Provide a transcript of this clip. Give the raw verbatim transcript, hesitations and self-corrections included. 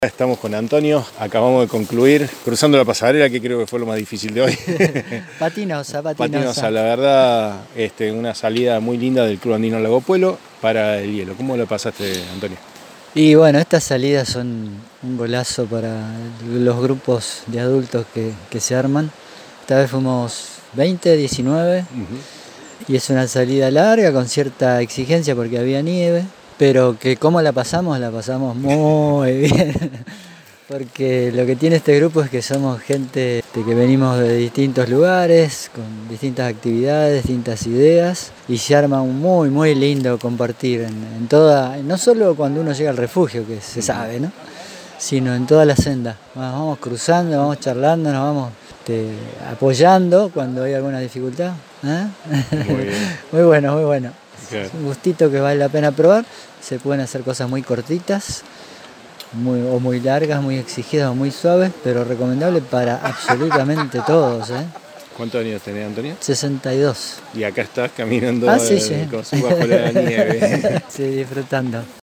Estamos con Antonio, acabamos de concluir cruzando la pasarela, que creo que fue lo más difícil de hoy. Patinosa, patinosa. Patinosa, la verdad, este, una salida muy linda del Club Andino Lago Puelo para el hielo. ¿Cómo lo pasaste, Antonio? Y bueno, estas salidas son un golazo para los grupos de adultos que, que se arman. Esta vez fuimos veinte, diecinueve, uh-huh. Y es una salida larga con cierta exigencia porque había nieve, pero que cómo la pasamos, la pasamos muy bien. Porque lo que tiene este grupo es que somos gente que venimos de distintos lugares, con distintas actividades, distintas ideas, y se arma un muy, muy lindo compartir en, en toda, no solo cuando uno llega al refugio, que se sabe, ¿no? Sino en toda la senda. Vamos, vamos cruzando, vamos charlando, nos vamos este, apoyando cuando hay alguna dificultad. ¿Eh? Muy bien. Muy bueno, muy bueno. Claro. Es un gustito que vale la pena probar. Se pueden hacer cosas muy cortitas. Muy, o muy largas, muy exigidas o muy suaves, pero recomendable para absolutamente todos, ¿eh? ¿Cuántos años tenés, Antonio? sesenta y dos. Y acá estás caminando ah, sí, eh, sí. con su bajo la nieve. Sí, disfrutando.